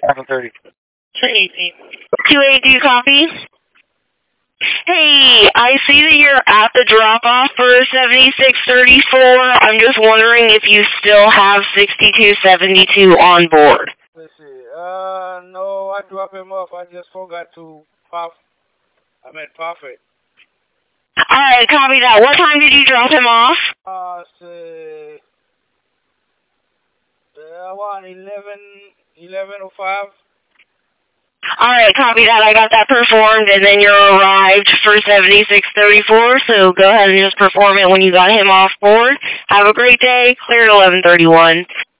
11:30. 282 copy. Hey, I see that you're at the drop-off for 7634. I'm just wondering if you still have 6272 on board. Let's see. No, I dropped him off. I just forgot to puff. I meant puff it. Alright, copy that. What time did you drop him off? Say, 11:05. Alright, copy that. I got that performed, and then you're arrived for 7634, so go ahead and just perform it when you got him off board. Have a great day. Clear at 11:31.